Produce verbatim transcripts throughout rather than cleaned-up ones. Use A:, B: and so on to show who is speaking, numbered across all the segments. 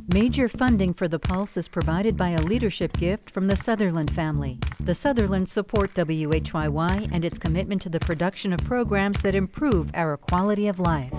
A: Major funding for The Pulse is provided by a leadership gift from the Sutherland family. The Sutherlands support W H Y Y and its commitment to the production of programs that improve our quality of life.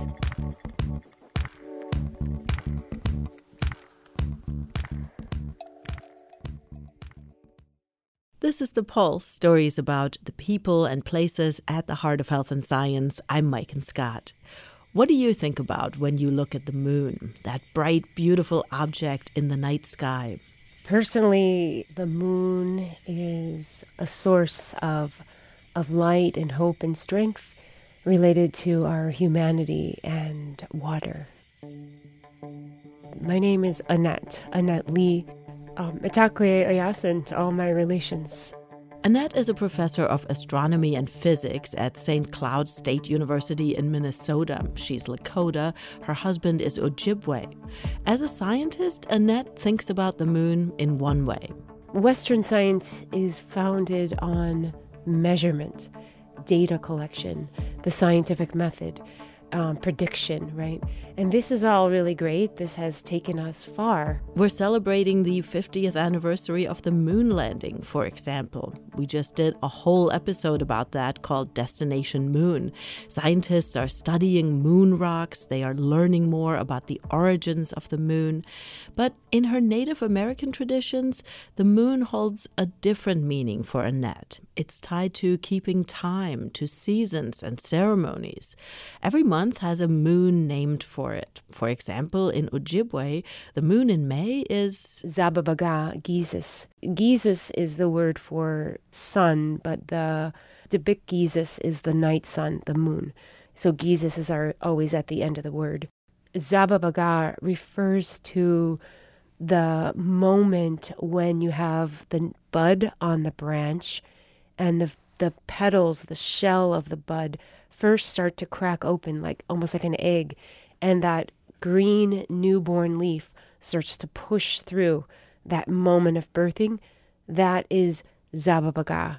B: This is The Pulse, stories about the people and places at the heart of health and science. I'm Maiken Scott. What do you think about when you look at the moon, that bright, beautiful object in the night sky?
C: Personally, the moon is a source of, of light and hope and strength related to our humanity and water. My name is Annette, Annette Lee. Um, Itakwe Ayasin to all my relations.
B: Annette is a professor of astronomy and physics at Saint Cloud State University in Minnesota. She's Lakota. Her husband is Ojibwe. As a scientist, Annette thinks about the moon in one way.
C: Western science is founded on measurement, data collection, the scientific method, um, prediction, right? And this is all really great. This has taken us far.
B: We're celebrating the fiftieth anniversary of the moon landing, for example. We just did a whole episode about that called Destination Moon. Scientists are studying moon rocks. They are learning more about the origins of the moon. But in her Native American traditions, the moon holds a different meaning for Annette. It's tied to keeping time, to seasons and ceremonies. Every month has a moon named for it. For example, in Ojibwe, the moon in May is
C: Zababaga Gizis. Gizis is the word for sun, but the Debik Gizis is the night sun, the moon. So Gizis is our, always at the end of the word. Zababaga refers to the moment when you have the bud on the branch and the the petals, the shell of the bud first start to crack open, like almost like an egg, and that green newborn leaf starts to push through that moment of birthing. That is Zababaga.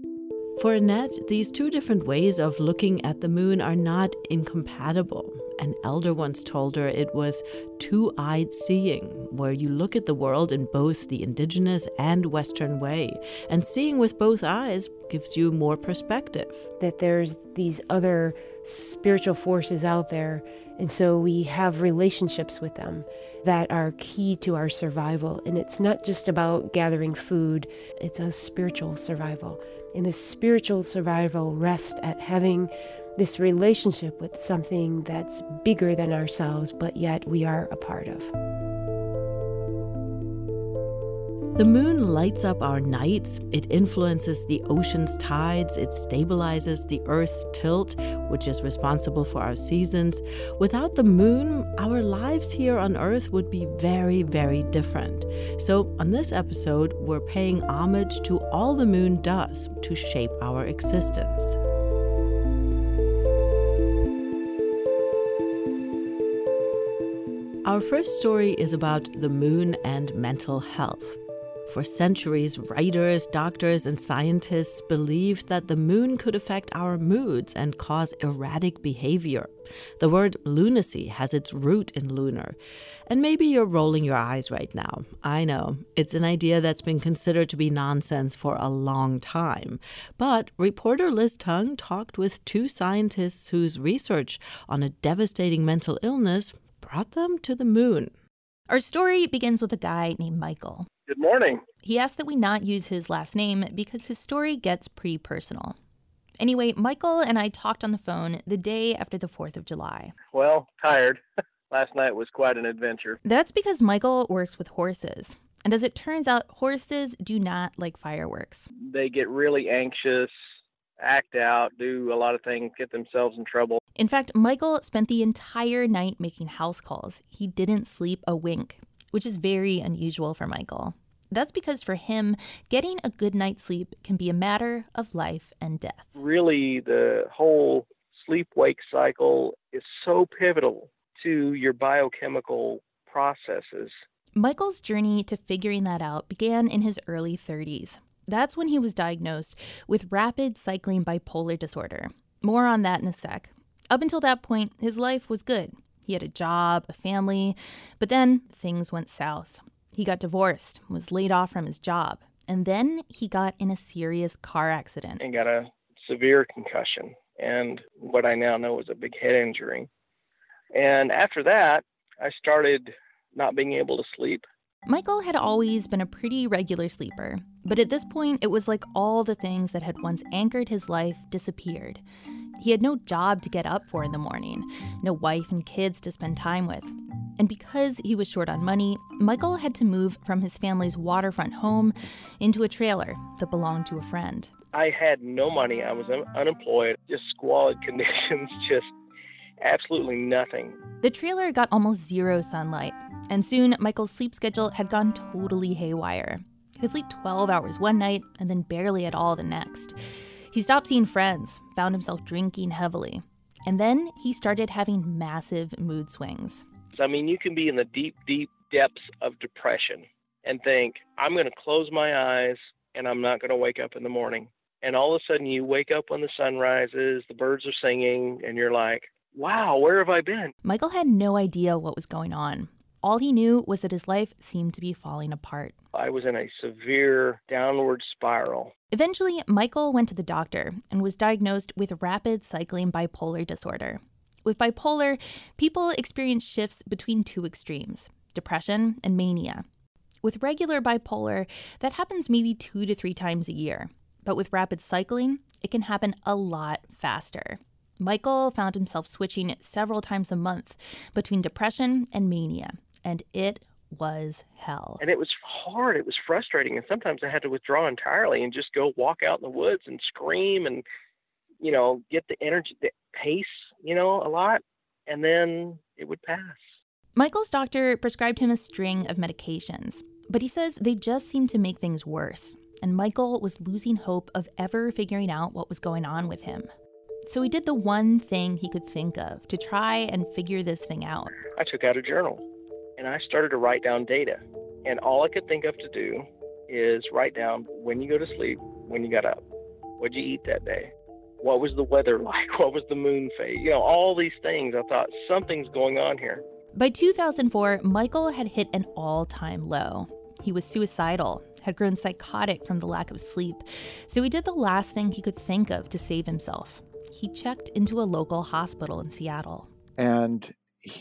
B: For Annette, these two different ways of looking at the moon are not incompatible. An elder once told her it was two-eyed seeing, where you look at the world in both the indigenous and Western way. And seeing with both eyes gives you more perspective.
C: That there's these other spiritual forces out there, and so we have relationships with them that are key to our survival. And it's not just about gathering food, it's a spiritual survival. And this spiritual survival rests at having this relationship with something that's bigger than ourselves, but yet we are a part of.
B: The moon lights up our nights, it influences the ocean's tides, it stabilizes the Earth's tilt, which is responsible for our seasons. Without the moon, our lives here on Earth would be very, very different. So on this episode, we're paying homage to all the moon does to shape our existence. Our first story is about the moon and mental health. For centuries, writers, doctors, and scientists believed that the moon could affect our moods and cause erratic behavior. The word lunacy has its root in lunar. And maybe you're rolling your eyes right now. I know, it's an idea that's been considered to be nonsense for a long time. But reporter Liz Tung talked with two scientists whose research on a devastating mental illness brought them to the moon.
D: Our story begins with a guy named Michael.
E: Good morning.
D: He asked that we not use his last name because his story gets pretty personal. Anyway, Michael and I talked on the phone the day after the fourth of July.
E: Well, tired. Last night was quite an adventure.
D: That's because Michael works with horses. And as it turns out, horses do not like fireworks.
E: They get really anxious, act out, do a lot of things, get themselves in trouble.
D: In fact, Michael spent the entire night making house calls. He didn't sleep a wink, which is very unusual for Michael. That's because for him, getting a good night's sleep can be a matter of life and death.
E: Really, the whole sleep-wake cycle is so pivotal to your biochemical processes.
D: Michael's journey to figuring that out began in his early thirties. That's when he was diagnosed with rapid cycling bipolar disorder. More on that in a sec. Up until that point, his life was good. He had a job, a family, but then things went south. He got divorced, was laid off from his job, and then he got in a serious car accident.
E: And got a severe concussion and what I now know is a big head injury. And after that, I started not being able to sleep.
D: Michael had always been a pretty regular sleeper, but at this point, it was like all the things that had once anchored his life disappeared. He had no job to get up for in the morning, no wife and kids to spend time with. And because he was short on money, Michael had to move from his family's waterfront home into a trailer that belonged to a friend.
E: I had no money. I was un- unemployed, just squalid conditions, just absolutely nothing.
D: The trailer got almost zero sunlight, and soon Michael's sleep schedule had gone totally haywire. He'd sleep twelve hours one night and then barely at all the next. He stopped seeing friends, found himself drinking heavily, and then he started having massive mood swings.
E: I mean, you can be in the deep, deep depths of depression and think, I'm going to close my eyes and I'm not going to wake up in the morning. And all of a sudden you wake up when the sun rises, the birds are singing, and you're like, wow, where have I been?
D: Michael had no idea what was going on. All he knew was that his life seemed to be falling apart.
E: I was in a severe downward spiral.
D: Eventually, Michael went to the doctor and was diagnosed with rapid cycling bipolar disorder. With bipolar, people experience shifts between two extremes, depression and mania. With regular bipolar, that happens maybe two to three times a year. But with rapid cycling, it can happen a lot faster. Michael found himself switching several times a month between depression and mania, and it was hell.
E: And it was hard. It was frustrating. And sometimes I had to withdraw entirely and just go walk out in the woods and scream and, you know, get the energy, the pace, you know, a lot. And then it would pass.
D: Michael's doctor prescribed him a string of medications, but he says they just seemed to make things worse. And Michael was losing hope of ever figuring out what was going on with him. So he did the one thing he could think of to try and figure this thing out.
E: I took out a journal and I started to write down data. And all I could think of to do is write down when you go to sleep, when you got up, what'd you eat that day, what was the weather like, what was the moon phase, you know, all these things. I thought something's going on here.
D: By two thousand four, Michael had hit an all-time low. He was suicidal, had grown psychotic from the lack of sleep. So he did the last thing he could think of to save himself. He checked into a local hospital in Seattle.
F: And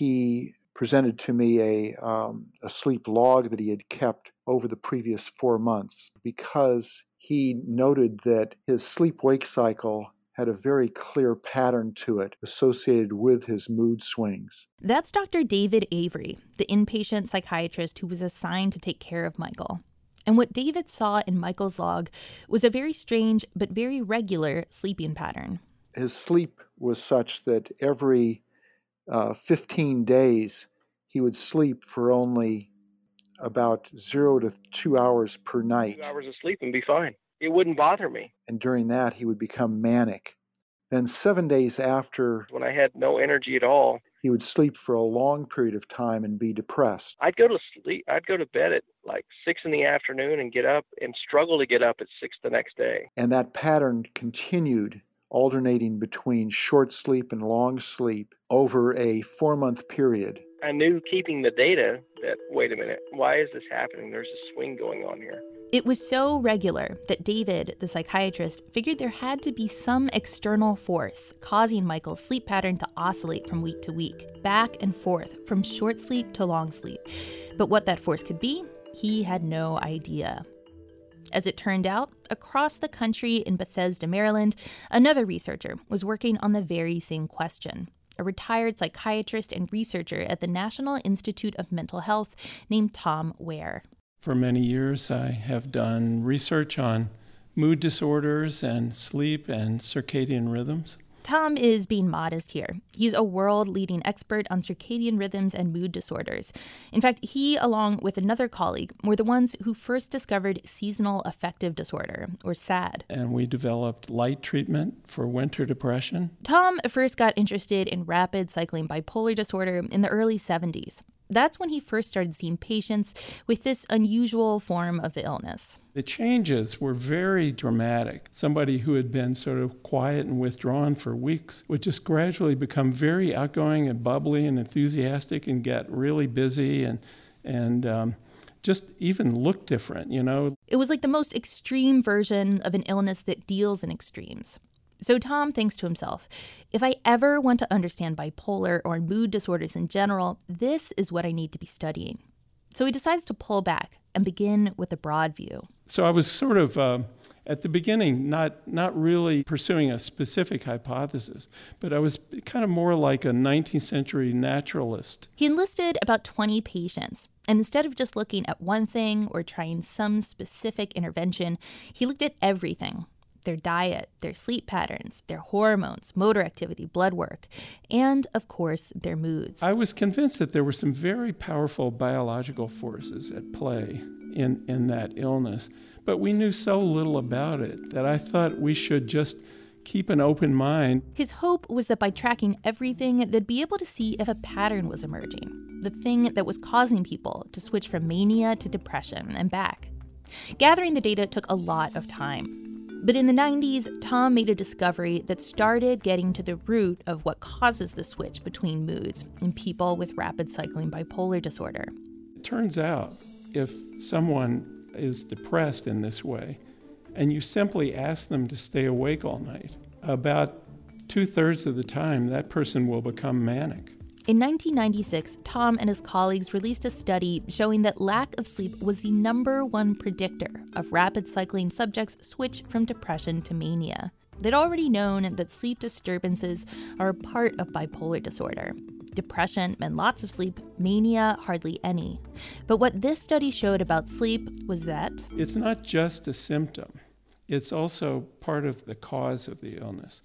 F: he presented to me a, um, a sleep log that he had kept over the previous four months because he noted that his sleep-wake cycle had a very clear pattern to it associated with his mood swings.
D: That's Doctor David Avery, the inpatient psychiatrist who was assigned to take care of Michael. And what David saw in Michael's log was a very strange but very regular sleeping pattern.
F: His sleep was such that every uh, fifteen days he would sleep for only about zero to two hours per night.
E: Two hours of sleep and be fine. It wouldn't bother me.
F: And during that, he would become manic. Then seven days after,
E: when I had no energy at all,
F: he would sleep for a long period of time and be depressed.
E: I'd go to sleep. I'd go to bed at like six in the afternoon and get up and struggle to get up at six the next day.
F: And that pattern continued, alternating between short sleep and long sleep over a four-month period.
E: I knew keeping the data that, wait a minute, why is this happening? There's a swing going on here.
D: It was so regular that David, the psychiatrist, figured there had to be some external force causing Michael's sleep pattern to oscillate from week to week, back and forth, from short sleep to long sleep. But what that force could be, he had no idea. As it turned out, across the country in Bethesda, Maryland, another researcher was working on the very same question. A retired psychiatrist and researcher at the National Institute of Mental Health named Tom Ware.
G: For many years, I have done research on mood disorders and sleep and circadian rhythms.
D: Tom is being modest here. He's a world-leading expert on circadian rhythms and mood disorders. In fact, he, along with another colleague, were the ones who first discovered seasonal affective disorder, or SAD.
G: And we developed light treatment for winter depression.
D: Tom first got interested in rapid cycling bipolar disorder in the early seventies. That's when he first started seeing patients with this unusual form of the illness.
G: The changes were very dramatic. Somebody who had been sort of quiet and withdrawn for weeks would just gradually become very outgoing and bubbly and enthusiastic and get really busy and and um, just even look different, you know.
D: It was like the most extreme version of an illness that deals in extremes. So Tom thinks to himself, if I ever want to understand bipolar or mood disorders in general, this is what I need to be studying. So he decides to pull back and begin with a broad view.
G: So I was sort of, uh, at the beginning, not not really pursuing a specific hypothesis, but I was kind of more like a nineteenth century naturalist.
D: He enlisted about twenty patients, and instead of just looking at one thing or trying some specific intervention, he looked at everything. Their diet, their sleep patterns, their hormones, motor activity, blood work, and, of course, their moods.
G: I was convinced that there were some very powerful biological forces at play in, in that illness, but we knew so little about it that I thought we should just keep an open mind.
D: His hope was that by tracking everything, they'd be able to see if a pattern was emerging, the thing that was causing people to switch from mania to depression and back. Gathering the data took a lot of time. But in the nineties, Tom made a discovery that started getting to the root of what causes the switch between moods in people with rapid cycling bipolar disorder.
G: It turns out if someone is depressed in this way, and you simply ask them to stay awake all night, about two-thirds of the time that person will become manic.
D: In nineteen ninety-six, Tom and his colleagues released a study showing that lack of sleep was the number one predictor of rapid cycling subjects' switch from depression to mania. They'd already known that sleep disturbances are a part of bipolar disorder. Depression meant lots of sleep, mania hardly any. But what this study showed about sleep was that
G: it's not just a symptom. It's also part of the cause of the illness.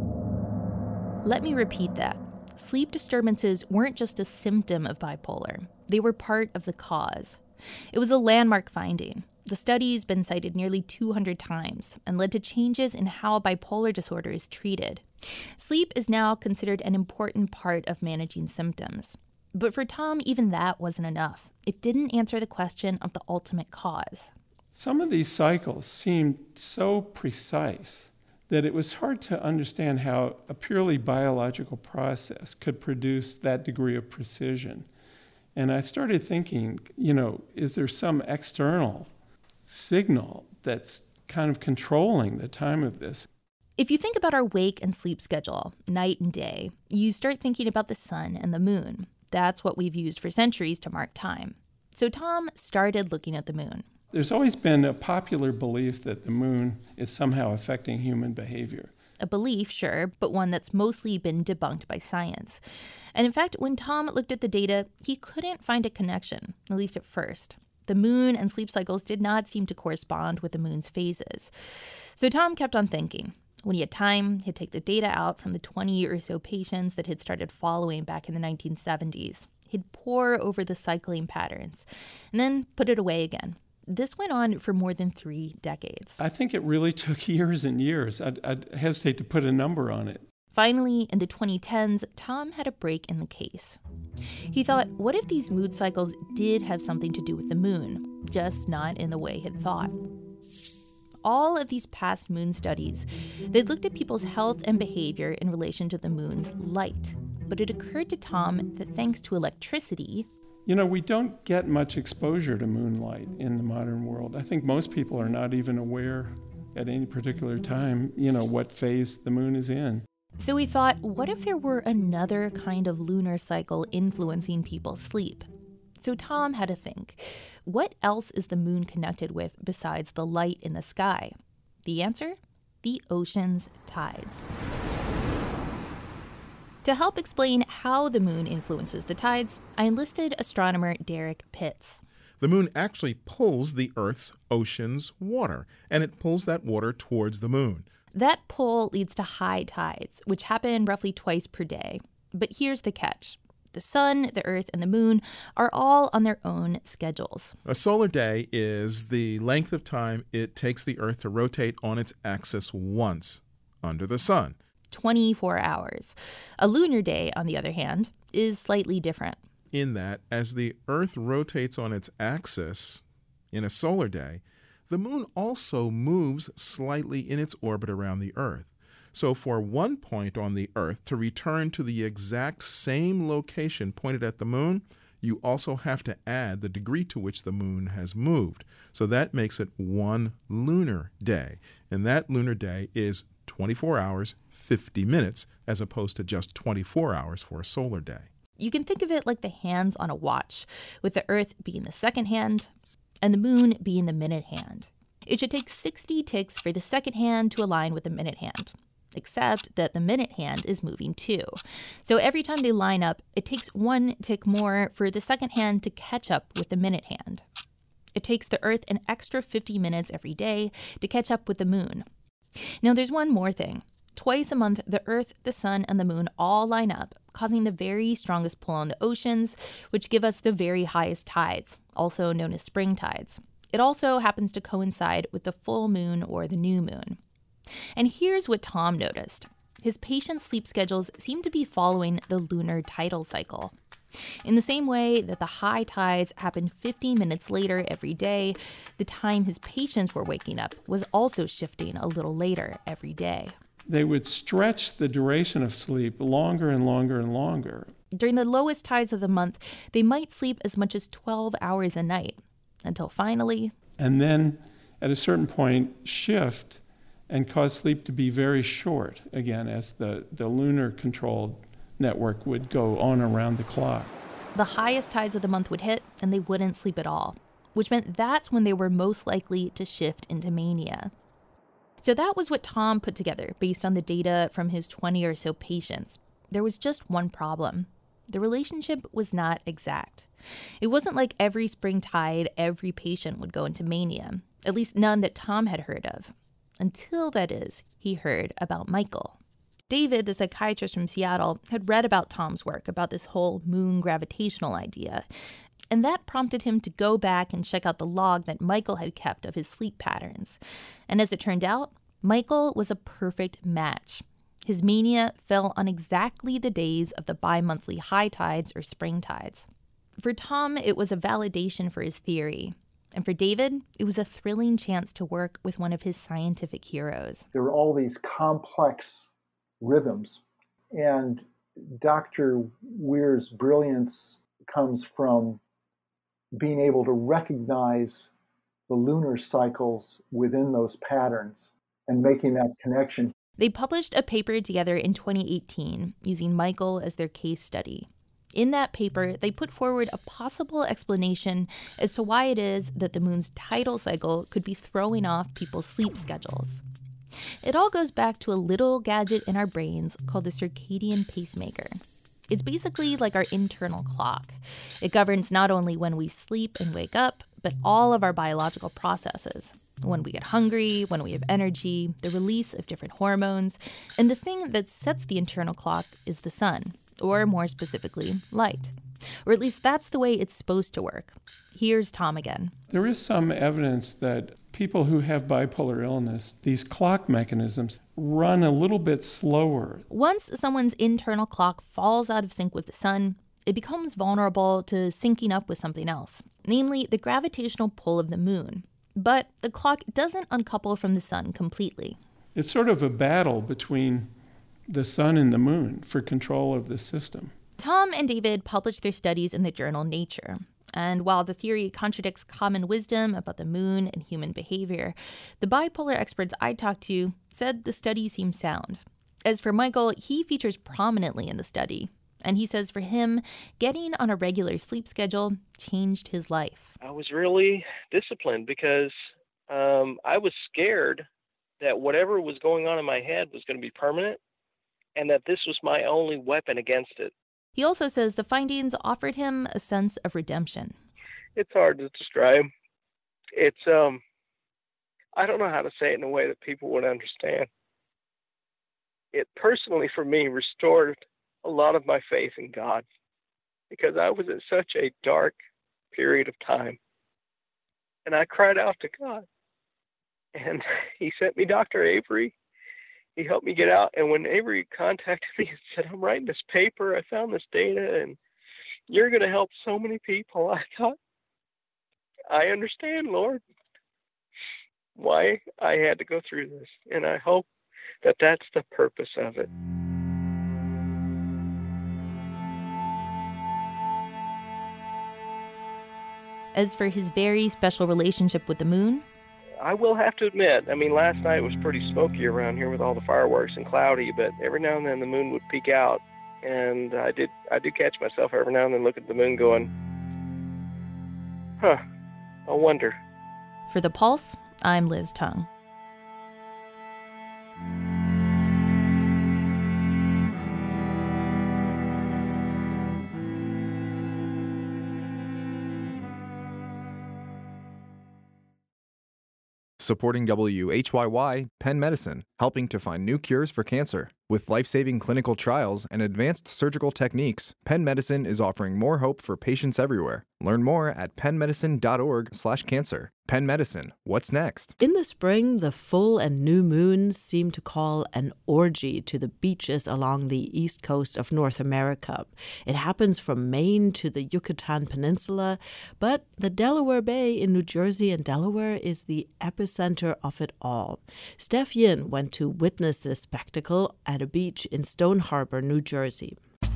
D: Let me repeat that. Sleep disturbances weren't just a symptom of bipolar. They were part of the cause. It was a landmark finding. The study's been cited nearly two hundred times and led to changes in how bipolar disorder is treated. Sleep is now considered an important part of managing symptoms. But for Tom, even that wasn't enough. It didn't answer the question of the ultimate cause.
G: Some of these cycles seemed so precise that it was hard to understand how a purely biological process could produce that degree of precision. And I started thinking, you know, is there some external signal that's kind of controlling the time of this?
D: If you think about our wake and sleep schedule, night and day, you start thinking about the sun and the moon. That's what we've used for centuries to mark time. So Tom started looking at the moon.
G: There's always been a popular belief that the moon is somehow affecting human behavior.
D: A belief, sure, but one that's mostly been debunked by science. And in fact, when Tom looked at the data, he couldn't find a connection, at least at first. The moon and sleep cycles did not seem to correspond with the moon's phases. So Tom kept on thinking. When he had time, he'd take the data out from the twenty or so patients that he'd started following back in the nineteen seventies. He'd pore over the cycling patterns and then put it away again. This went on for more than three decades.
G: I think it really took years and years. I'd, I'd hesitate to put a number on it.
D: Finally, in the twenty tens, Tom had a break in the case. He thought, what if these mood cycles did have something to do with the moon, just not in the way he'd thought? All of these past moon studies, they'd looked at people's health and behavior in relation to the moon's light. But it occurred to Tom that thanks to electricity,
G: you know, we don't get much exposure to moonlight in the modern world. I think most people are not even aware at any particular time, you know, what phase the moon is in.
D: So we thought, what if there were another kind of lunar cycle influencing people's sleep? So Tom had to think, what else is the moon connected with besides the light in the sky? The answer? The ocean's tides. To help explain how the moon influences the tides, I enlisted astronomer Derek Pitts.
H: The moon actually pulls the Earth's ocean's water, and it pulls that water towards the moon.
D: That pull leads to high tides, which happen roughly twice per day. But here's the catch. The sun, the earth, and the moon are all on their own schedules.
H: A solar day is the length of time it takes the Earth to rotate on its axis once under the sun.
D: twenty-four hours. A lunar day, on the other hand, is slightly different.
H: in that as the Earth rotates on its axis in a solar day, the moon also moves slightly in its orbit around the Earth. So for one point on the Earth to return to the exact same location pointed at the moon, you also have to add the degree to which the moon has moved. So that makes it one lunar day. And that lunar day is twenty-four hours, fifty minutes, as opposed to just twenty-four hours for a solar day.
D: You can think of it like the hands on a watch, with the Earth being the second hand and the moon being the minute hand. It should take sixty ticks for the second hand to align with the minute hand, except that the minute hand is moving too. So every time they line up, it takes one tick more for the second hand to catch up with the minute hand. It takes the Earth an extra fifty minutes every day to catch up with the moon. Now there's one more thing. Twice a month, the Earth, the Sun, and the Moon all line up, causing the very strongest pull on the oceans, which give us the very highest tides, also known as spring tides. It also happens to coincide with the full moon or the new moon. And here's what Tom noticed. His patients' sleep schedules seem to be following the lunar tidal cycle. In the same way that the high tides happened fifty minutes later every day, the time his patients were waking up was also shifting a little later every day.
G: They would stretch the duration of sleep longer and longer and longer.
D: During the lowest tides of the month, they might sleep as much as twelve hours a night, until finally...
G: And then, at a certain point, shift and cause sleep to be very short, again, as the, the lunar-controlled network would go on around the clock.
D: The highest tides of the month would hit, and they wouldn't sleep at all, which meant that's when they were most likely to shift into mania. So that was what Tom put together based on the data from his twenty or so patients. There was just one problem. The relationship was not exact. It wasn't like every spring tide, every patient would go into mania, at least none that Tom had heard of. Until, that is, he heard about Michael. David, the psychiatrist from Seattle, had read about Tom's work about this whole moon gravitational idea, and that prompted him to go back and check out the log that Michael had kept of his sleep patterns. And as it turned out, Michael was a perfect match. His mania fell on exactly the days of the bi-monthly high tides or spring tides. For Tom, it was a validation for his theory. And for David, it was a thrilling chance to work with one of his scientific heroes.
F: There were all these complex rhythms, and Doctor Weir's brilliance comes from being able to recognize the lunar cycles within those patterns and making that connection.
D: They published a paper together in twenty eighteen using Michael as their case study. In that paper, they put forward a possible explanation as to why it is that the moon's tidal cycle could be throwing off people's sleep schedules. It all goes back to a little gadget in our brains called the circadian pacemaker. It's basically like our internal clock. It governs not only when we sleep and wake up, but all of our biological processes. When we get hungry, when we have energy, the release of different hormones. And the thing that sets the internal clock is the sun, or more specifically, light. Or at least that's the way it's supposed to work. Here's Tom again.
G: There is some evidence that people who have bipolar illness, these clock mechanisms run a little bit slower.
D: Once someone's internal clock falls out of sync with the sun, it becomes vulnerable to syncing up with something else, namely the gravitational pull of the moon. But the clock doesn't uncouple from the sun completely.
G: It's sort of a battle between the sun and the moon for control of the system.
D: Tom and David published their studies in the journal Nature. And while the theory contradicts common wisdom about the moon and human behavior, the bipolar experts I talked to said the study seemed sound. As for Michael, he features prominently in the study. And he says for him, getting on a regular sleep schedule changed his life.
E: I was really disciplined because um, I was scared that whatever was going on in my head was going to be permanent and that this was my only weapon against it.
D: He also says the findings offered him a sense of redemption.
E: It's hard to describe. It's, um, I don't know how to say it in a way that people would understand. It personally, for me, restored a lot of my faith in God because I was in such a dark period of time. And I cried out to God. And he sent me Doctor Avery. He helped me get out. And when Avery contacted me and said, I'm writing this paper, I found this data, and you're going to help so many people. I thought, I understand, Lord, why I had to go through this. And I hope that that's the purpose of it.
D: As for his very special relationship with the moon,
E: I will have to admit, I mean, last night was pretty smoky around here with all the fireworks and cloudy, but every now and then the moon would peek out, and I did I did catch myself every now and then looking at the moon going, huh, I wonder.
D: For The Pulse, I'm Liz Tung.
I: Supporting W H Y Y, Penn Medicine, helping to find new cures for cancer. With life-saving clinical trials and advanced surgical techniques, Penn Medicine is offering more hope for patients everywhere. Learn more at pennmedicine.org slash cancer. Penn Medicine, what's next?
B: In the spring, the full and new moons seem to call an orgy to the beaches along the east coast of North America. It happens from Maine to the Yucatan Peninsula, but the Delaware Bay in New Jersey and Delaware is the epicenter of it all. Steph Yin went to witness this spectacle at a beach in Stone Harbor, New Jersey.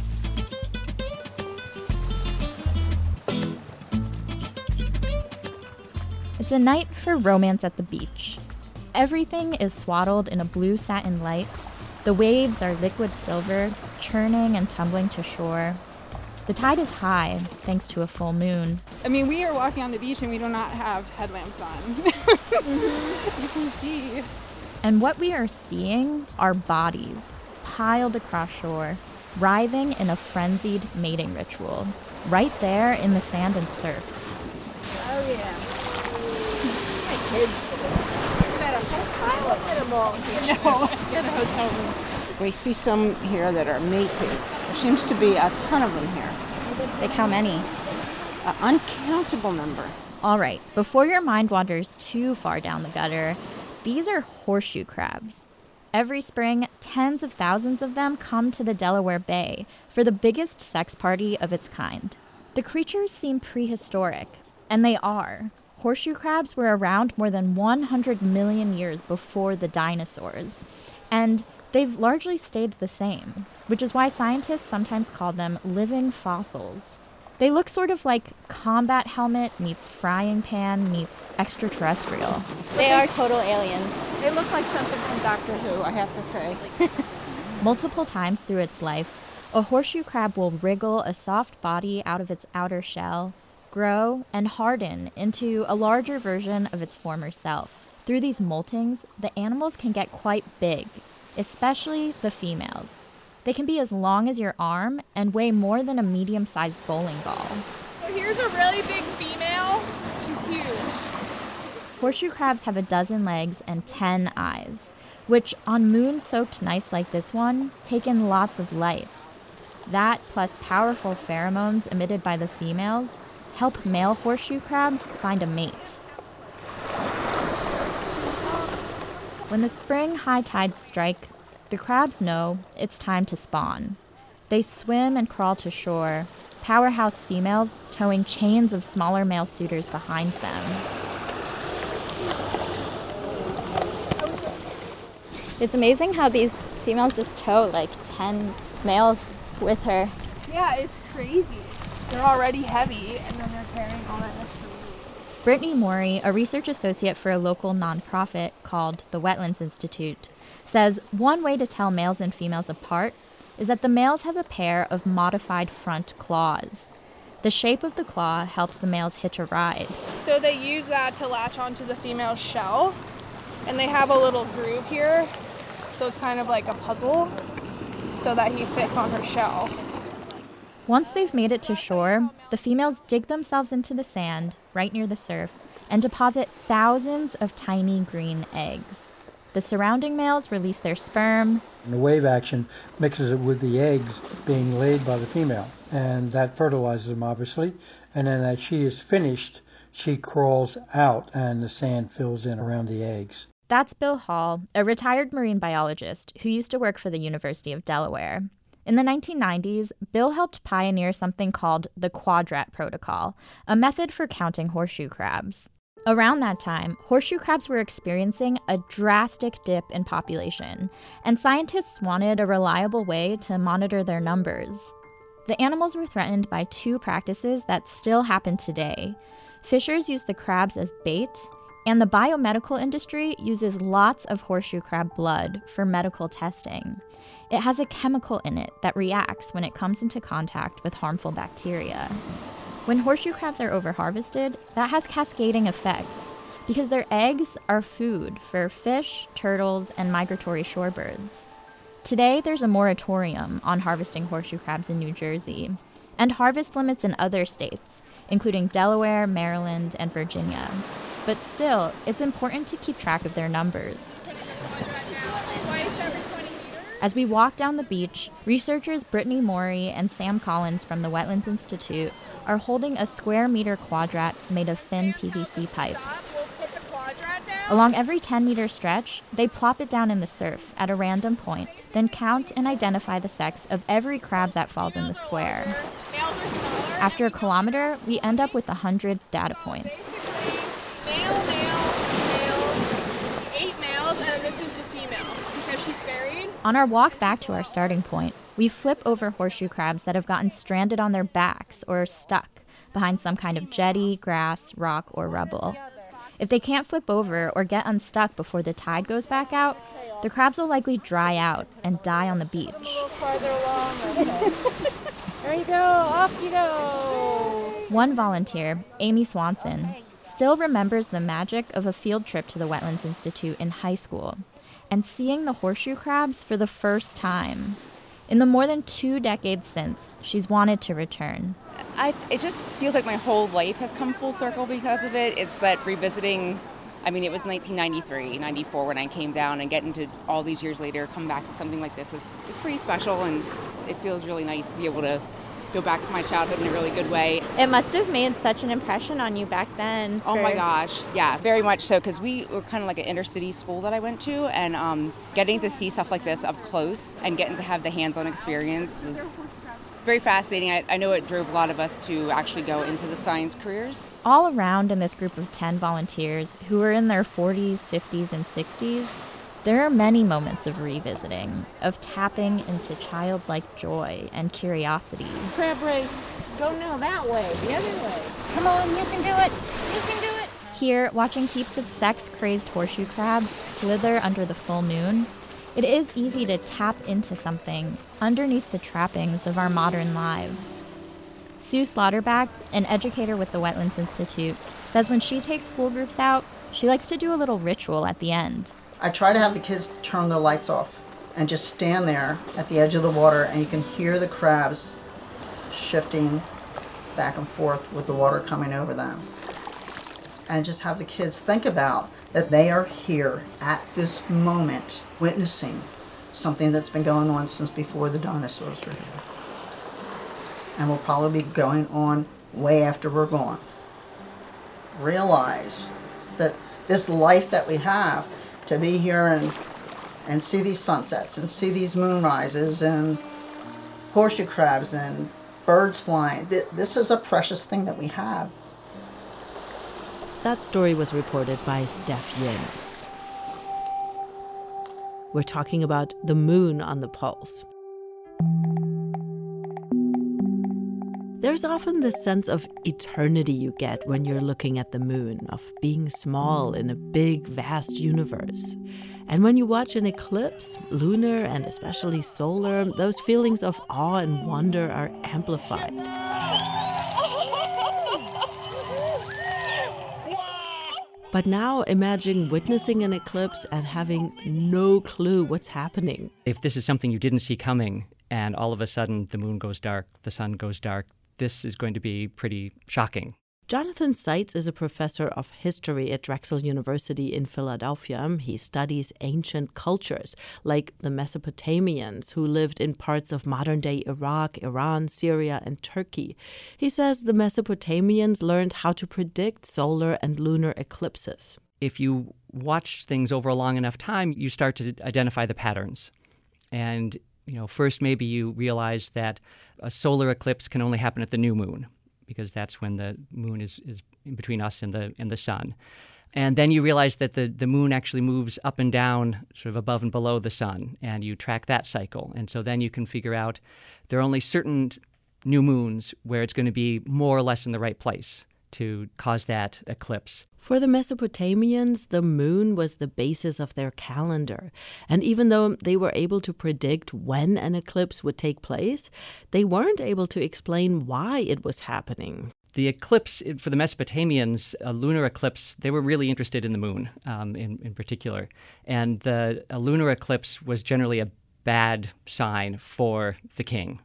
J: It's a night for romance at the beach. Everything is swaddled in a blue satin light. The waves are liquid silver, churning and tumbling to shore. The tide is high, thanks to a full moon.
K: I mean, we are walking on the beach and we do not have headlamps on. Mm-hmm. You can see.
J: And what we are seeing are bodies piled across shore, writhing in a frenzied mating ritual, right there in the sand and surf.
L: Oh, yeah. My kids. We've got a whole pile of them all here.
K: No, get a hotel room.
L: We see some here that are mated. There seems to be a ton of them here.
J: Like how many?
L: An uncountable number.
J: All right, before your mind wanders too far down the gutter, these are horseshoe crabs. Every spring, tens of thousands of them come to the Delaware Bay for the biggest sex party of its kind. The creatures seem prehistoric, and they are. Horseshoe crabs were around more than one hundred million years before the dinosaurs, and they've largely stayed the same, which is why scientists sometimes call them living fossils. They look sort of like combat helmet meets frying pan meets extraterrestrial.
M: They are total aliens.
L: They look like something from Doctor Who, I have to say.
J: Multiple times through its life, a horseshoe crab will wriggle a soft body out of its outer shell, grow, and harden into a larger version of its former self. Through these moltings, the animals can get quite big, especially the females. They can be as long as your arm and weigh more than a medium-sized bowling ball.
K: So here's a really big female. She's huge.
J: Horseshoe crabs have a dozen legs and ten eyes, which on moon-soaked nights like this one, take in lots of light. That, plus powerful pheromones emitted by the females, help male horseshoe crabs find a mate. When the spring high tides strike, the crabs know it's time to spawn. They swim and crawl to shore, powerhouse females towing chains of smaller male suitors behind them.
M: It's amazing how these females just tow like ten males with her.
K: Yeah, it's crazy. They're already heavy, and then they're carrying all that extra.
J: Brittany Morey, a research associate for a local nonprofit called the Wetlands Institute, says one way to tell males and females apart is that the males have a pair of modified front claws. The shape of the claw helps the males hitch a ride.
K: So they use that to latch onto the female's shell, and they have a little groove here, so it's kind of like a puzzle, so that he fits on her shell.
J: Once they've made it to shore, the females dig themselves into the sand, right near the surf, and deposit thousands of tiny green eggs. The surrounding males release their sperm.
N: And the wave action mixes it with the eggs being laid by the female, and that fertilizes them, obviously. And then as she is finished, she crawls out, and the sand fills in around the eggs.
J: That's Bill Hall, a retired marine biologist who used to work for the University of Delaware. In the nineteen nineties, Bill helped pioneer something called the Quadrat Protocol, a method for counting horseshoe crabs. Around that time, horseshoe crabs were experiencing a drastic dip in population, and scientists wanted a reliable way to monitor their numbers. The animals were threatened by two practices that still happen today. Fishers use the crabs as bait, and the biomedical industry uses lots of horseshoe crab blood for medical testing. It has a chemical in it that reacts when it comes into contact with harmful bacteria. When horseshoe crabs are overharvested, that has cascading effects because their eggs are food for fish, turtles, and migratory shorebirds. Today, there's a moratorium on harvesting horseshoe crabs in New Jersey, and harvest limits in other states, including Delaware, Maryland, and Virginia. But still, it's important to keep track of their numbers. As we walk down the beach, researchers Brittany Morey and Sam Collins from the Wetlands Institute are holding a square meter quadrat made of thin P V C pipe. Along every ten meter stretch, they plop it down in the surf at a random point, then count and identify the sex of every crab that falls in the square. After a kilometer, we end up with one hundred data points.
K: Male, male, male, eight males, and this is the female because she's buried.
J: On our walk back to our starting point, we flip over horseshoe crabs that have gotten stranded on their backs or stuck behind some kind of jetty, grass, rock, or rubble. If they can't flip over or get unstuck before the tide goes back out, the crabs will likely dry out and die on the beach.
L: A little farther along. Okay. There you go. Off you go.
J: One volunteer, Amy Swanson, still remembers the magic of a field trip to the Wetlands Institute in high school and seeing the horseshoe crabs for the first time. In the more than two decades since, she's wanted to return.
O: I, it just feels like my whole life has come full circle because of it. It's that revisiting, I mean, it was nineteen ninety-three, ninety-four when I came down, and getting to all these years later come back to something like this is, is pretty special, and it feels really nice to be able to go back to my childhood in a really good way.
M: It must have made such an impression on you back then.
O: Oh
M: for...
O: my gosh, yeah, very much so, because we were kind of like an inner city school that I went to, and um, getting to see stuff like this up close and getting to have the hands-on experience was very fascinating. I, I know it drove a lot of us to actually go into the science careers.
J: All around in this group of ten volunteers who are in their forties, fifties, and sixties, there are many moments of revisiting, of tapping into childlike joy and curiosity.
L: Crab race. Go now that way, the other way. Come on, you can do it. You can do it.
J: Here, watching heaps of sex-crazed horseshoe crabs slither under the full moon, it is easy to tap into something underneath the trappings of our modern lives. Sue Slaughterback, an educator with the Wetlands Institute, says when she takes school groups out, she likes to do a little ritual at the end.
P: I try to have the kids turn their lights off and just stand there at the edge of the water, and you can hear the crabs shifting back and forth with the water coming over them. And just have the kids think about that they are here at this moment witnessing something that's been going on since before the dinosaurs were here. And will probably be going on way after we're gone. Realize that this life that we have, to be here and and see these sunsets and see these moonrises and horseshoe crabs and birds flying, th- this is a precious thing that we have.
B: That story was reported by Steph Yin. We're talking about the moon on the pulse. There's often this sense of eternity you get when you're looking at the moon, of being small in a big, vast universe. And when you watch an eclipse, lunar and especially solar, those feelings of awe and wonder are amplified. But now imagine witnessing an eclipse and having no clue what's happening.
Q: If this is something you didn't see coming, and all of a sudden the moon goes dark, the sun goes dark, this is going to be pretty shocking.
B: Jonathan Seitz is a professor of history at Drexel University in Philadelphia. He studies ancient cultures, like the Mesopotamians, who lived in parts of modern-day Iraq, Iran, Syria, and Turkey. He says the Mesopotamians learned how to predict solar and lunar eclipses.
Q: If you watch things over a long enough time, you start to identify the patterns. And You know, first maybe you realize that a solar eclipse can only happen at the new moon, because that's when the moon is, is in between us and the and the sun. And then you realize that the, the moon actually moves up and down, sort of above and below the sun, and you track that cycle. And so then you can figure out there are only certain new moons where it's going to be more or less in the right place to cause that eclipse.
B: For the Mesopotamians, the moon was the basis of their calendar. And even though they were able to predict when an eclipse would take place, they weren't able to explain why it was happening.
Q: The eclipse, for the Mesopotamians, a lunar eclipse, they were really interested in the moon um, in, in particular. And the, a lunar eclipse was generally a bad sign for the king.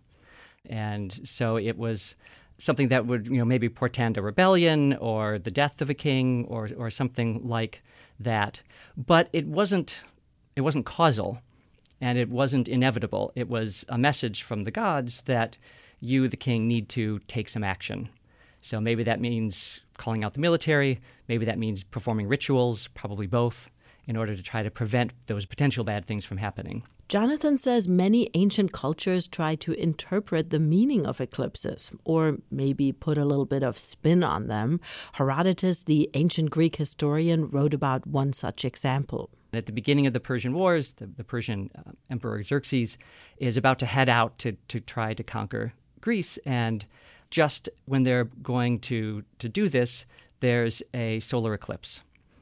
Q: And so it was something that would, you know, maybe portend a rebellion or the death of a king or or something like that. But it wasn't it wasn't causal, and it wasn't inevitable. It was a message from the gods that you, the king, need to take some action. So maybe that means calling out the military, maybe that means performing rituals, probably both, in order to try to prevent those potential bad things from happening.
B: Jonathan says many ancient cultures try to interpret the meaning of eclipses, or maybe put a little bit of spin on them. Herodotus, the ancient Greek historian, wrote about one such example.
Q: At the beginning of the Persian Wars, the, the Persian uh, Emperor Xerxes is about to head out to, to try to conquer Greece, and just when they're going to, to do this, there's a solar eclipse.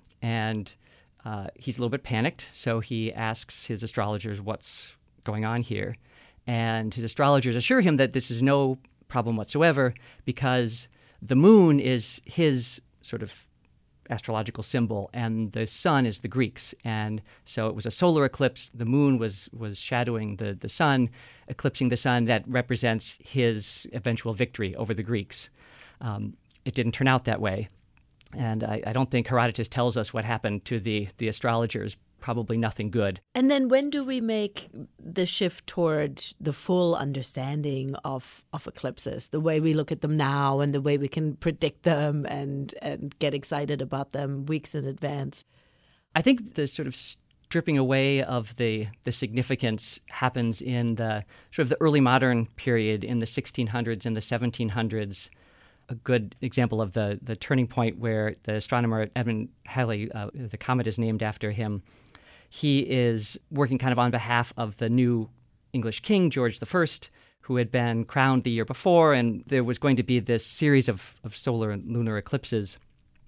Q: And Uh, he's a little bit panicked, so he asks his astrologers what's going on here. And his astrologers assure him that this is no problem whatsoever because the moon is his sort of astrological symbol and the sun is the Greeks. And so it was a solar eclipse. The moon was was shadowing the, the sun, eclipsing the sun. That represents his eventual victory over the Greeks. Um, it didn't turn out that way. And I, I don't think Herodotus tells us what happened to the, the astrologers. Probably nothing good.
B: And then when do we make the shift toward the full understanding of, of eclipses, the way we look at them now and the way we can predict them and, and get excited about them weeks in advance?
Q: I think the sort of stripping away of the, the significance happens in the sort of the early modern period in the sixteen hundreds and the seventeen hundreds. A good example of the, the turning point where the astronomer Edmund Halley, uh, the comet is named after him. He is working kind of on behalf of the new English king, George the First, who had been crowned the year before, and there was going to be this series of, of solar and lunar eclipses.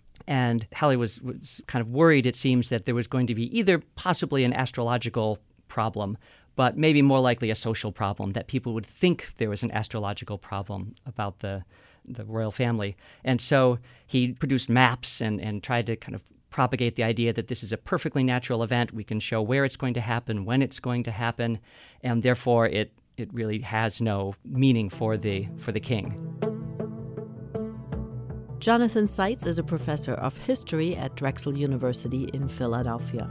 Q: And Halley was, was kind of worried, it seems, that there was going to be either possibly an astrological problem, but maybe more likely a social problem, that people would think there was an astrological problem about the the royal family. And so he produced maps and, and tried to kind of propagate the idea that this is a perfectly natural event. We can show where it's going to happen, when it's going to happen, and therefore it, it really has no meaning for the for the king.
B: Jonathan Seitz is a professor of history at Drexel University in Philadelphia.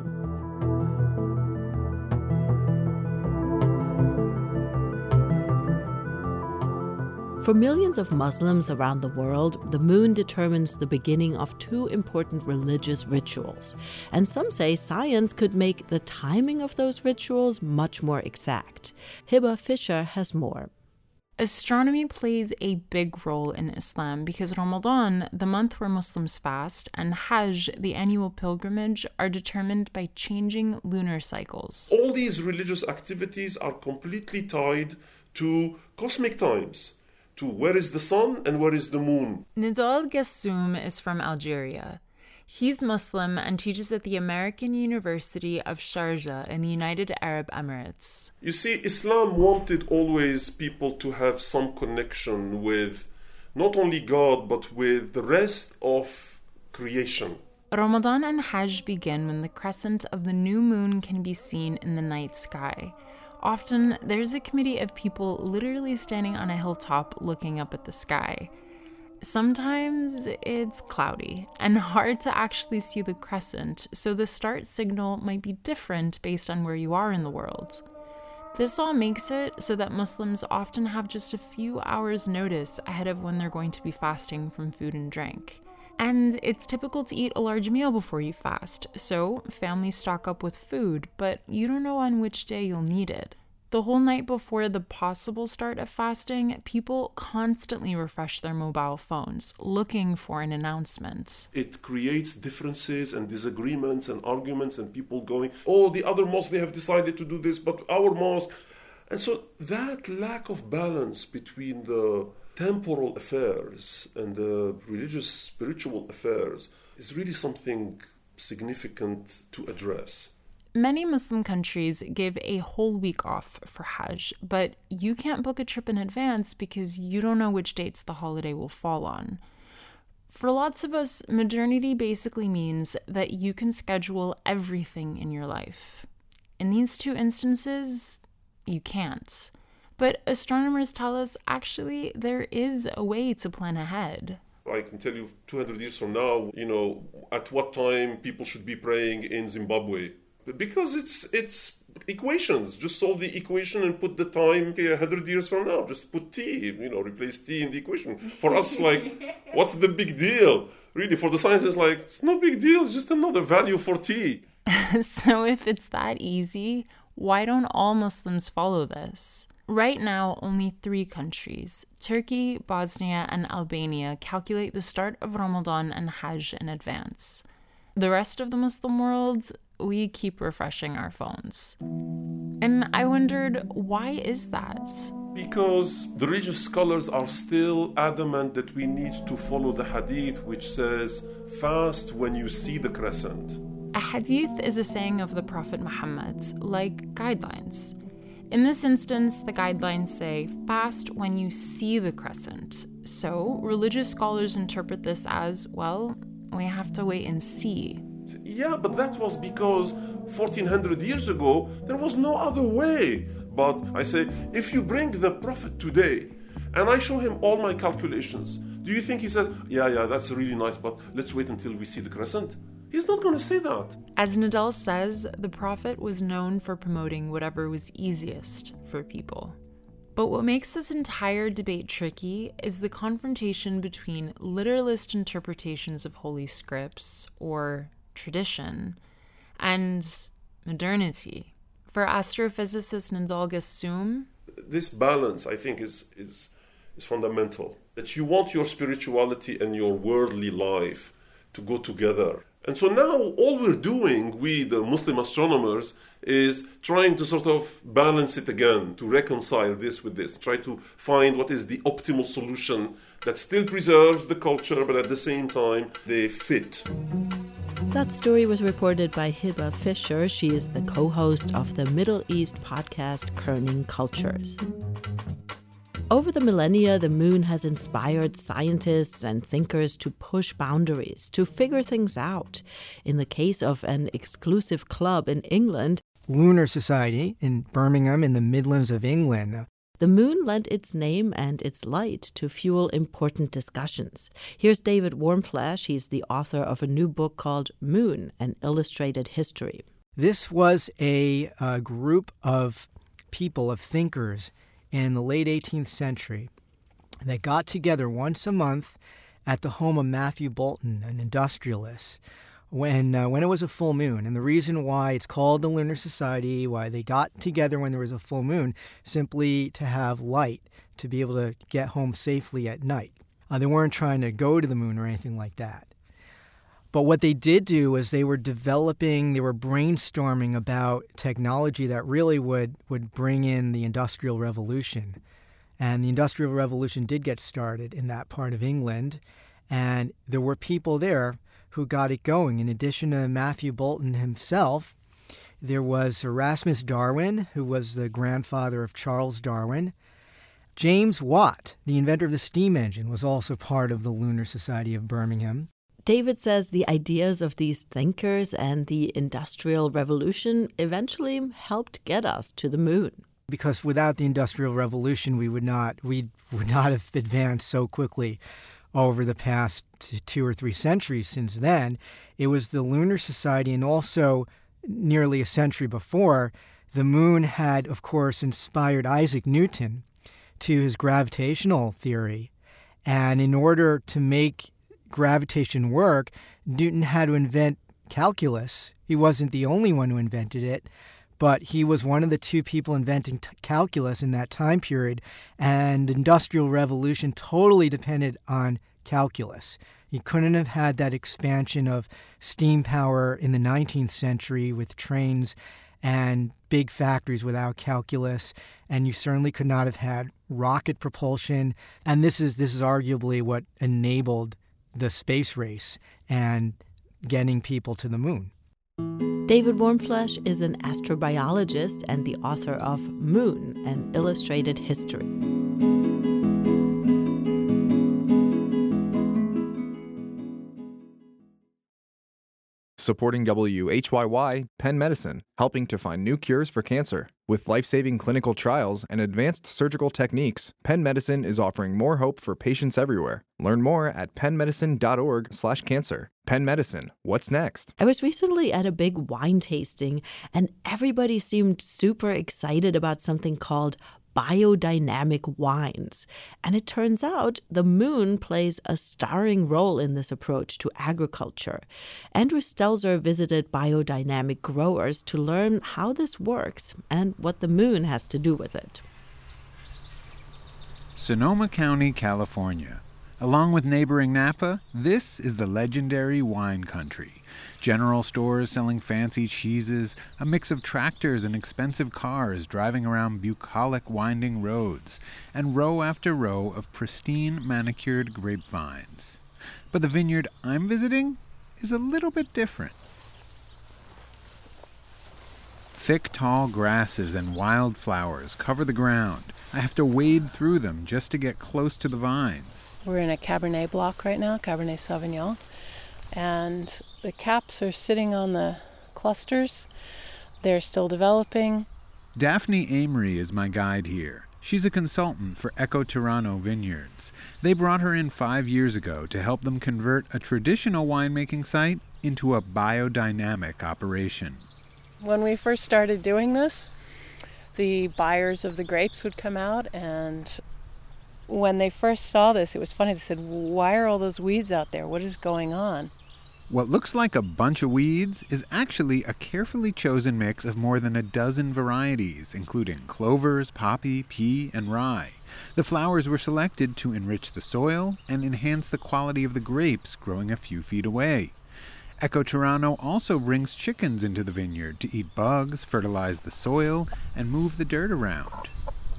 B: For millions of Muslims around the world, the moon determines the beginning of two important religious rituals. And some say science could make the timing of those rituals much more exact. Hiba Fisher has more.
R: Astronomy plays a big role in Islam because Ramadan, the month where Muslims fast, and Hajj, the annual pilgrimage, are determined by changing lunar cycles.
S: All these religious activities are completely tied to cosmic times, to where is the sun and where is the moon.
R: Nidal Gassoum is from Algeria. He's Muslim and teaches at the American University of Sharjah in the United Arab Emirates.
S: You see, Islam wanted always people to have some connection with not only God, but with the rest of creation.
R: Ramadan and Hajj begin when the crescent of the new moon can be seen in the night sky. Often, there's a committee of people literally standing on a hilltop looking up at the sky. Sometimes it's cloudy and hard to actually see the crescent, so the start signal might be different based on where you are in the world. This all makes it so that Muslims often have just a few hours' notice ahead of when they're going to be fasting from food and drink. And it's typical to eat a large meal before you fast, so families stock up with food, but you don't know on which day you'll need it. The whole night before the possible start of fasting, people constantly refresh their mobile phones, looking for an announcement.
S: It creates differences and disagreements and arguments and people going, oh, the other mosque, they have decided to do this, but our mosque. And so that lack of balance between the temporal affairs and the religious, spiritual affairs is really something significant to address.
R: Many Muslim countries give a whole week off for Hajj, but you can't book a trip in advance because you don't know which dates the holiday will fall on. For lots of us, modernity basically means that you can schedule everything in your life. In these two instances, you can't. But astronomers tell us actually there is a way to plan ahead.
S: I can tell you two hundred years from now, you know, at what time people should be praying in Zimbabwe. Because it's it's equations. Just solve the equation and put the time okay, one hundred years from now. Just put t, you know, replace t in the equation. For us, like, what's the big deal? Really, for the scientists, like, it's no big deal. It's just another value for t.
R: So if it's that easy, why don't all Muslims follow this? Right now, only three countries, Turkey, Bosnia, and Albania, calculate the start of Ramadan and Hajj in advance. The rest of the Muslim world, we keep refreshing our phones. And I wondered, why is that?
S: Because the religious scholars are still adamant that we need to follow the hadith which says, fast when you see the crescent.
R: A hadith is a saying of the Prophet Muhammad, like guidelines. In this instance, the guidelines say, fast when you see the crescent. So religious scholars interpret this as, well, we have to wait and see.
S: Yeah, but that was because fourteen hundred years ago, there was no other way. But I say, if you bring the Prophet today, and I show him all my calculations, do you think he says, yeah, yeah, that's really nice, but let's wait until we see the crescent? He's not going to say that.
R: As Nadal says, the Prophet was known for promoting whatever was easiest for people. But what makes this entire debate tricky is the confrontation between literalist interpretations of holy scripts, or tradition, and modernity. For astrophysicist Nadal Gassoum,
S: this balance, I think, is, is, is fundamental. That you want your spirituality and your worldly life to go together. And so now all we're doing, we the Muslim astronomers, is trying to sort of balance it again, to reconcile this with this, try to find what is the optimal solution that still preserves the culture, but at the same time they fit.
B: That story was reported by Hiba Fisher. She is the co-host of the Middle East podcast Kerning Cultures. Over the millennia, the moon has inspired scientists and thinkers to push boundaries, to figure things out. In the case of an exclusive club in England,
T: Lunar Society in Birmingham in the Midlands of England,
B: the moon lent its name and its light to fuel important discussions. Here's David Warmflash. He's the author of a new book called Moon, An Illustrated History.
T: This was a, a group of people, of thinkers, in the late eighteenth century that got together once a month at the home of Matthew Boulton, an industrialist, when uh, when it was a full moon. And the reason why it's called the Lunar Society, why they got together when there was a full moon, simply to have light, to be able to get home safely at night. Uh, they weren't trying to go to the moon or anything like that. But what they did do is they were developing, they were brainstorming about technology that really would, would bring in the Industrial Revolution. And the Industrial Revolution did get started in that part of England. And there were people there who got it going. In addition to Matthew Boulton himself, there was Erasmus Darwin, who was the grandfather of Charles Darwin. James Watt, the inventor of the steam engine, was also part of the Lunar Society of Birmingham.
B: David says the ideas of these thinkers and the Industrial Revolution eventually helped get us to the moon.
T: Because without the Industrial Revolution, we would not we would not have advanced so quickly over the past two or three centuries since then. It was the Lunar Society, and also nearly a century before, the moon had, of course, inspired Isaac Newton to his gravitational theory. And in order to make gravitation work, Newton had to invent calculus. He wasn't the only one who invented it, but he was one of the two people inventing t- calculus in that time period, and the Industrial Revolution totally depended on calculus. You couldn't have had that expansion of steam power in the nineteenth century with trains and big factories without calculus, and you certainly could not have had rocket propulsion. And this is this is arguably what enabled the space race and getting people to the moon.
B: David Warmflesh is an astrobiologist and the author of Moon, an Illustrated History.
I: Supporting W H Y Y, Penn Medicine, helping to find new cures for cancer. With life-saving clinical trials and advanced surgical techniques, Penn Medicine is offering more hope for patients everywhere. Learn more at pennmedicine.org slash cancer. Penn Medicine, what's next?
B: I was recently at a big wine tasting, and everybody seemed super excited about something called biodynamic wines. And it turns out the moon plays a starring role in this approach to agriculture. Andrew Stelzer visited biodynamic growers to learn how this works and what the moon has to do with it.
U: Sonoma County, California. Along with neighboring Napa, this is the legendary wine country. General stores selling fancy cheeses, a mix of tractors and expensive cars driving around bucolic winding roads, and row after row of pristine manicured grapevines. But the vineyard I'm visiting is a little bit different. Thick, tall grasses and wildflowers cover the ground. I have to wade through them just to get close to the vines.
V: We're in a Cabernet block right now, Cabernet Sauvignon, and the caps are sitting on the clusters. They're still developing.
U: Daphne Amory is my guide here. She's a consultant for Eco Terrano Vineyards. They brought her in five years ago to help them convert a traditional winemaking site into a biodynamic operation.
V: When we first started doing this, the buyers of the grapes would come out, and when they first saw this, it was funny. They said, "Why are all those weeds out there? What is going on?"
U: What looks like a bunch of weeds is actually a carefully chosen mix of more than a dozen varieties, including clovers, poppy, pea, and rye. The flowers were selected to enrich the soil and enhance the quality of the grapes growing a few feet away. Eco Terrano also brings chickens into the vineyard to eat bugs, fertilize the soil, and move the dirt around.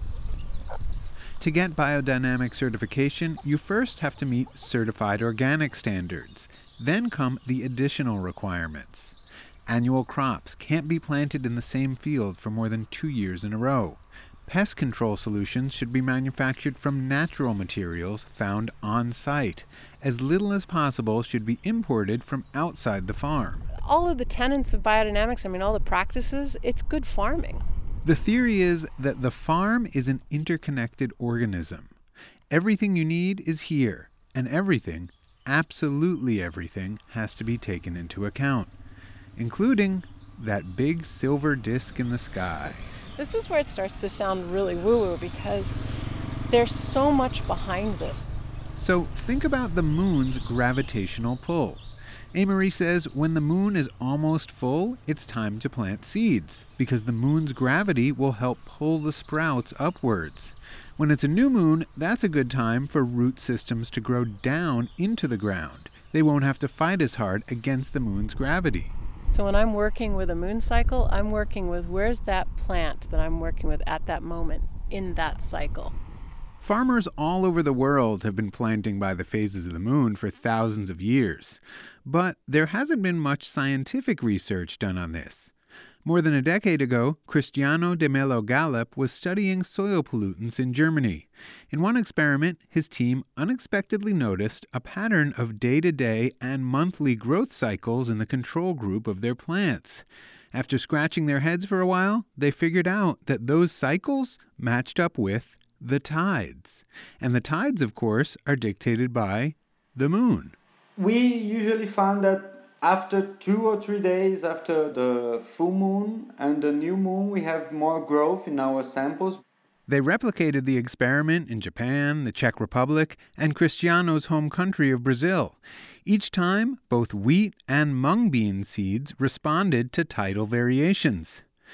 U: To get biodynamic certification, you first have to meet certified organic standards. Then come the additional requirements. Annual crops can't be planted in the same field for more than two years in a row. Pest control solutions should be manufactured from natural materials found on site. As little as possible should be imported from outside the farm.
V: All of the tenets of biodynamics, I mean, all the practices, it's good farming.
U: The theory is that the farm is an interconnected organism. Everything you need is here, and everything, absolutely everything, has to be taken into account, including that big silver disc in the sky.
V: This is where it starts to sound really woo-woo because there's so much behind this.
U: So think about the moon's gravitational pull. Amory says when the moon is almost full, it's time to plant seeds, because the moon's gravity will help pull the sprouts upwards. When it's a new moon, that's a good time for root systems to grow down into the ground. They won't have to fight as hard against the moon's gravity.
V: So when I'm working with a moon cycle, I'm working with where's that plant that I'm working with at that moment in that cycle.
U: Farmers all over the world have been planting by the phases of the moon for thousands of years. But there hasn't been much scientific research done on this. More than a decade ago, Cristiano de Melo Gallup was studying soil pollutants in Germany. In one experiment, his team unexpectedly noticed a pattern of day-to-day and monthly growth cycles in the control group of their plants. After scratching their heads for a while, they figured out that those cycles matched up with the tides. And the tides, of course, are dictated by the moon.
W: We usually find that after two or three days after the full moon and the new moon, we have more growth in our samples.
U: They replicated the experiment in Japan, the Czech Republic, and Cristiano's home country of Brazil. Each time, both wheat and mung bean seeds responded to tidal variations.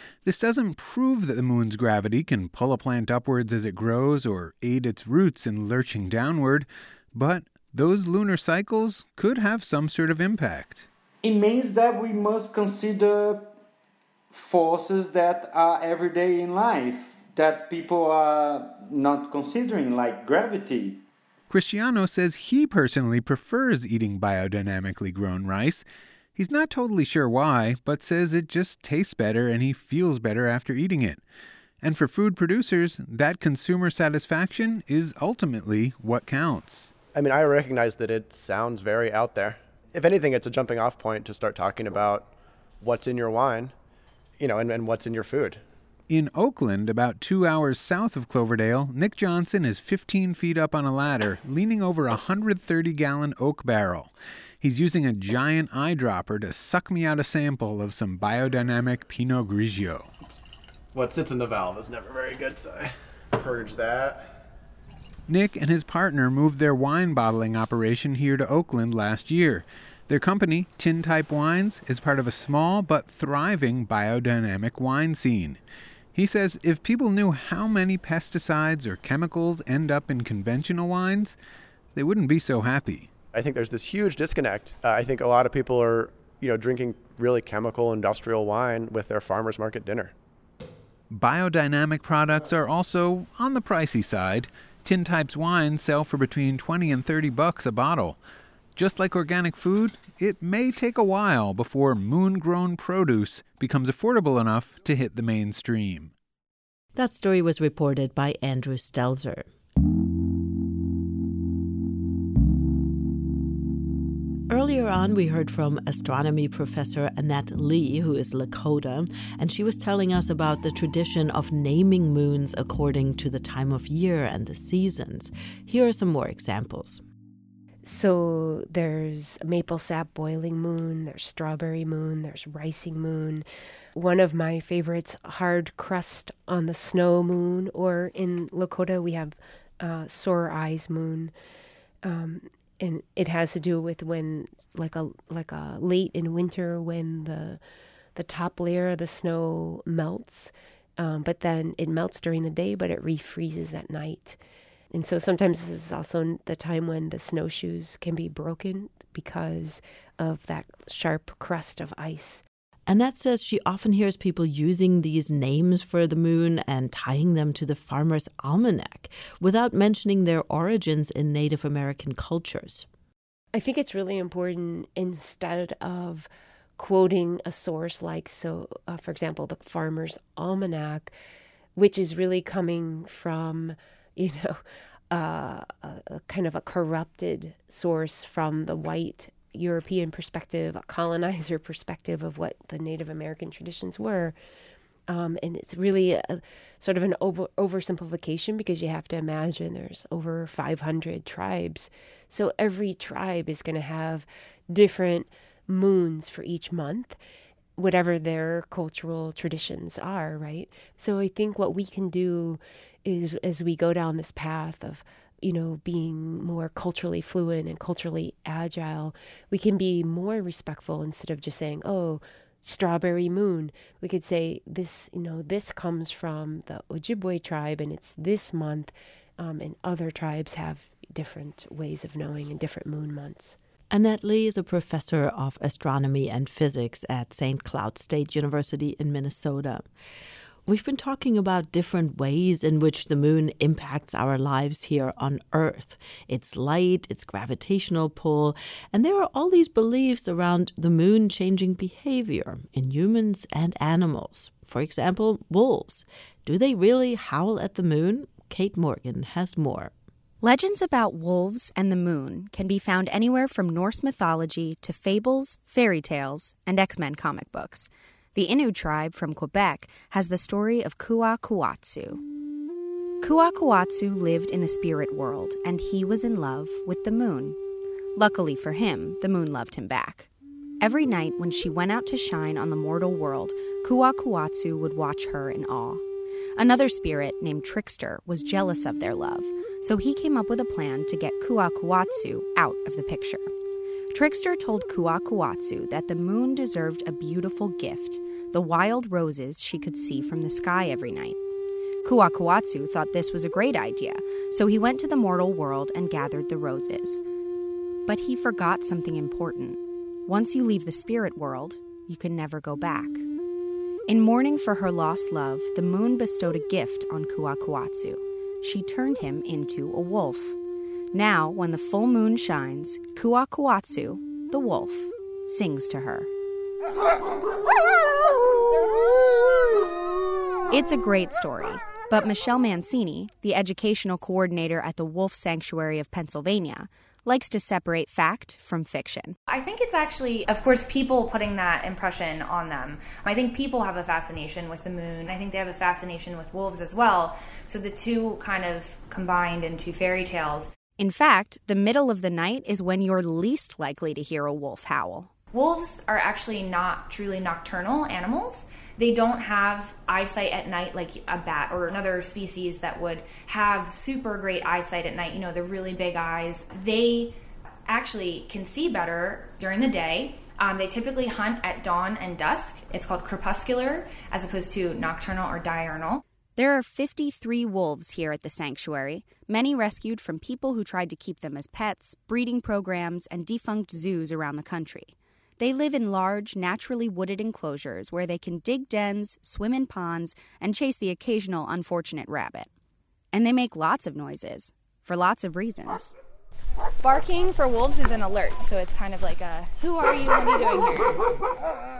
U: This doesn't prove that the moon's gravity can pull a plant upwards as it grows or aid its roots in lurching downward, but those lunar cycles could have some sort of impact.
W: It means that we must consider forces that are everyday in life, that people are not considering, like gravity.
U: Cristiano says he personally prefers eating biodynamically grown rice. He's not totally sure why, but says it just tastes better and he feels better after eating it. And for food producers, that consumer satisfaction is ultimately what counts.
A: I mean, I recognize that it sounds very out there. If anything, it's a jumping off point to start talking about what's in your wine, you know, and, and what's in your food.
U: In Oakland, about two hours south of Cloverdale, Nick Johnson is fifteen feet up on a ladder, leaning over a one hundred thirty gallon oak barrel. He's using a giant eyedropper to suck me out a sample of some biodynamic Pinot Grigio.
A: What sits in the valve is never very good, so I purge that.
U: Nick and his partner moved their wine bottling operation here to Oakland last year. Their company, Tin Type Wines, is part of a small but thriving biodynamic wine scene. He says if people knew how many pesticides or chemicals end up in conventional wines, they wouldn't be so happy.
A: I think there's this huge disconnect. Uh, I think a lot of people are, you know, drinking really chemical industrial wine with their farmer's market dinner.
U: Biodynamic products are also on the pricey side. Tin Type's wines sell for between twenty and thirty bucks a bottle. Just like organic food, it may take a while before moon-grown produce becomes affordable enough to hit the mainstream.
B: That story was reported by Andrew Stelzer. Earlier on, we heard from astronomy professor Annette Lee, who is Lakota, and she was telling us about the tradition of naming moons according to the time of year and the seasons. Here are some more examples.
C: So there's maple sap boiling moon, there's strawberry moon, there's ricing moon. One of my favorites, hard crust on the snow moon, or in Lakota we have uh, sore eyes moon. Um, and it has to do with when, like a like a late in winter, when the the top layer of the snow melts, um, but then it melts during the day, but it refreezes at night. And so sometimes this is also the time when the snowshoes can be broken because of that sharp crust of ice.
B: Annette says she often hears people using these names for the moon and tying them to the farmer's almanac without mentioning their origins in Native American cultures.
C: I think it's really important, instead of quoting a source like, so, uh, for example, the farmer's almanac, which is really coming from, you know, uh, a, a kind of a corrupted source from the white European perspective, a colonizer perspective of what the Native American traditions were. Um, and it's really a, sort of an over, oversimplification, because you have to imagine there's over five hundred tribes. So every tribe is going to have different moons for each month, whatever their cultural traditions are, right? So I think what we can do is, as we go down this path of, you know, being more culturally fluent and culturally agile, we can be more respectful instead of just saying, oh, strawberry moon. We could say this, you know, this comes from the Ojibwe tribe and it's this month, um, and other tribes have different ways of knowing and different moon months.
B: Annette Lee is a professor of astronomy and physics at Saint Cloud State University in Minnesota. We've been talking about different ways in which the moon impacts our lives here on Earth. Its light, its gravitational pull, and there are all these beliefs around the moon changing behavior in humans and animals. For example, wolves. Do they really howl at the moon? Kate Morgan has more.
H: Legends about wolves and the moon can be found anywhere from Norse mythology to fables, fairy tales, and X-Men comic books. The Innu tribe from Quebec has the story of Kuakuatsu. Kuakuatsu lived in the spirit world, and he was in love with the moon. Luckily for him, the moon loved him back. Every night when she went out to shine on the mortal world, Kuakuatsu would watch her in awe. Another spirit named Trickster was jealous of their love, so he came up with a plan to get Kuakuatsu out of the picture. Trickster told Kuakuatsu that the moon deserved a beautiful gift, the wild roses she could see from the sky every night. Kuakuatsu thought this was a great idea, so he went to the mortal world and gathered the roses. But he forgot something important. Once you leave the spirit world, you can never go back. In mourning for her lost love, the moon bestowed a gift on Kuakuatsu. She turned him into a wolf. Now, when the full moon shines, Kuakuatsu, the wolf, sings to her. It's a great story, but Michelle Mancini, the educational coordinator at the Wolf Sanctuary of Pennsylvania, likes to separate fact from fiction.
E: I think it's actually, of course, people putting that impression on them. I think people have a fascination with the moon. I think they have a fascination with wolves as well. So the two kind of combined into fairy tales.
H: In fact, the middle of the night is when you're least likely to hear a wolf howl.
E: Wolves are actually not truly nocturnal animals. They don't have eyesight at night like a bat or another species that would have super great eyesight at night. You know, they're really big eyes. They actually can see better during the day. Um, they typically hunt at dawn and dusk. It's called crepuscular as opposed to nocturnal or diurnal.
H: There are fifty-three wolves here at the sanctuary, many rescued from people who tried to keep them as pets, breeding programs, and defunct zoos around the country. They live in large, naturally wooded enclosures where they can dig dens, swim in ponds, and chase the occasional unfortunate rabbit. And they make lots of noises, for lots of reasons.
J: Barking for wolves is an alert, so it's kind of like a, who are you, what are you doing here?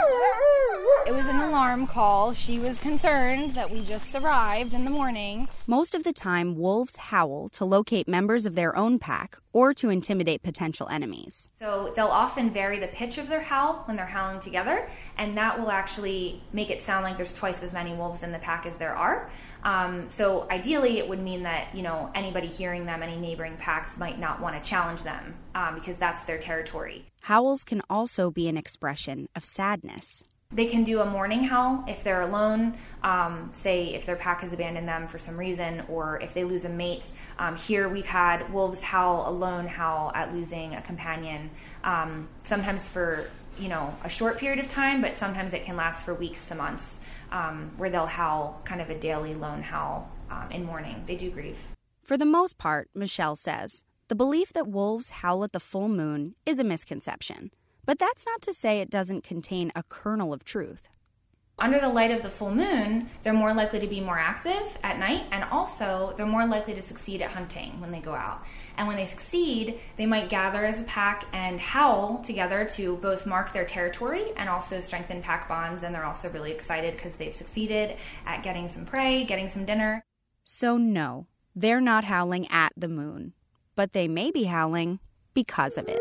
J: It was an alarm call. She was concerned that we just arrived in the morning.
H: Most of the time, wolves howl to locate members of their own pack or to intimidate potential enemies.
E: So they'll often vary the pitch of their howl when they're howling together, and that will actually make it sound like there's twice as many wolves in the pack as there are. Um, so ideally, it would mean that, you know, anybody hearing them, any neighboring packs might not want to challenge them um, because that's their territory.
H: Howls can also be an expression of sadness.
E: They can do a mourning howl if they're alone, um, say if their pack has abandoned them for some reason, or if they lose a mate. Um, here we've had wolves howl, alone howl at losing a companion, um, sometimes for, you know, a short period of time, but sometimes it can last for weeks to months, um, where they'll howl kind of a daily lone howl um, in mourning. They do grieve.
H: For the most part, Michelle says, the belief that wolves howl at the full moon is a misconception. But that's not to say it doesn't contain a kernel of truth.
E: Under the light of the full moon, they're more likely to be more active at night, and also they're more likely to succeed at hunting when they go out. And when they succeed, they might gather as a pack and howl together to both mark their territory and also strengthen pack bonds, and they're also really excited because they've succeeded at getting some prey, getting some dinner.
H: So no, they're not howling at the moon, but they may be howling because of it.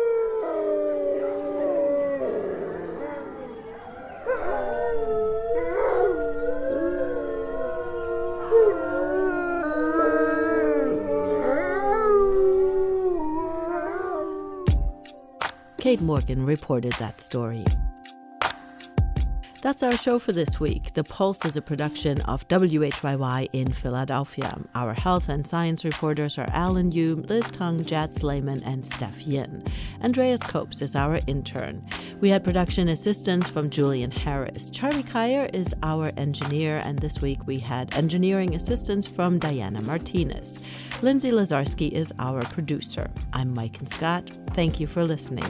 B: Kate Morgan reported that story. That's our show for this week. The Pulse is a production of W H Y Y in Philadelphia. Our health and science reporters are Alan Yu, Liz Tung, Jad Slayman, and Steph Yin. Andreas Copes is our intern. We had production assistance from Julian Harris. Charlie Kyer is our engineer, and this week we had engineering assistance from Diana Martinez. Lindsay Lazarski is our producer. I'm Mike and Scott. Thank you for listening.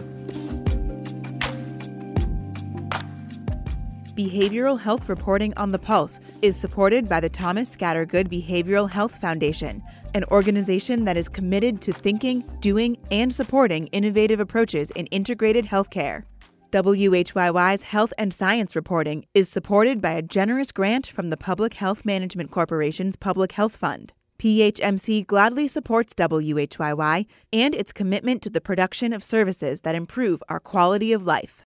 F: Behavioral health reporting on the Pulse is supported by the Thomas Scattergood Behavioral Health Foundation, an organization that is committed to thinking, doing, and supporting innovative approaches in integrated healthcare. W H Y Y's health and science reporting is supported by a generous grant from the Public Health Management Corporation's Public Health Fund. P H M C gladly supports W H Y Y and its commitment to the production of services that improve our quality of life.